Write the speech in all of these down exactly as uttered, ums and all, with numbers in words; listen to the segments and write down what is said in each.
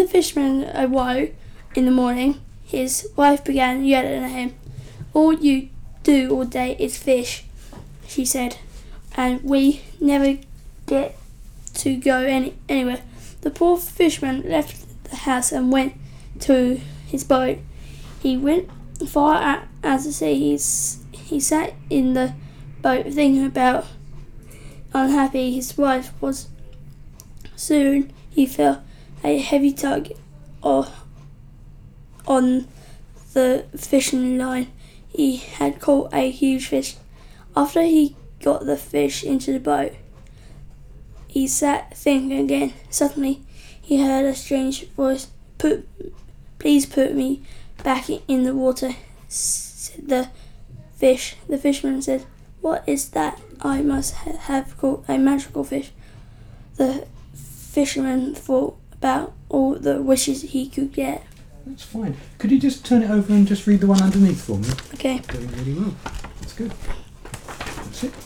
fisherman awoke in the morning, his wife began yelling at him. "All you do all day is fish," she said, "and we never get to go any anywhere." The poor fisherman left the house and went to his boat. He went far out, out to sea. He, he sat in the boat thinking about unhappy his wife was. Soon he felt a heavy tug of, on the fishing line. He had caught a huge fish. After he got the fish into the boat, he sat thinking again. Suddenly he heard a strange voice. "Put, please put me back in the water," said the fish. The fisherman said, "What is that? I must ha- have caught a magical fish." The fisherman thought about all the wishes he could get. That's fine. Could you just turn it over and just read the one underneath for me? Okay. Doing really well. That's good. That's it.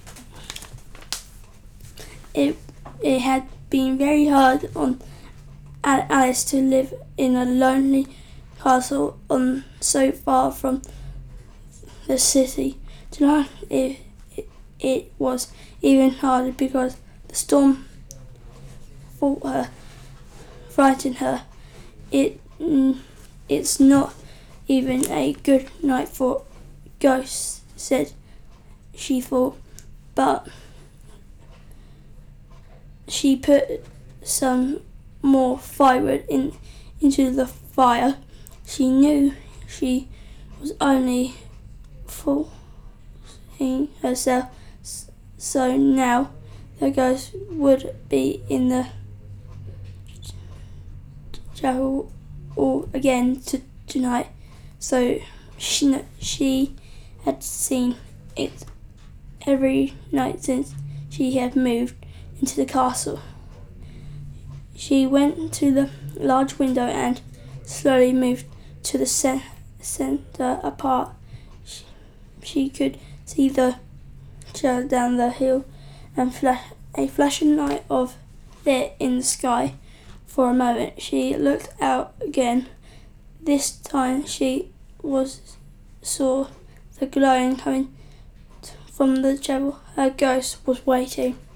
It it had been very hard on Alice to live in a lonely castle on so far from the city. Tonight it, it, it was even harder because the storm fought her, frightened her. It it's not even a good night for ghosts, said she thought, but she put some more firewood in into the fire. She knew she was only fooling herself, so now the ghost would be in the chapel all again to, tonight. So she she had seen it every night since she had moved into the castle. She went to the large window and slowly moved to the ce- centre apart. She, she could see the shadow down the hill and flash, a flashing light of it in the sky. For a moment she looked out again. This time she was saw the glowing coming from the chapel. Her ghost was waiting.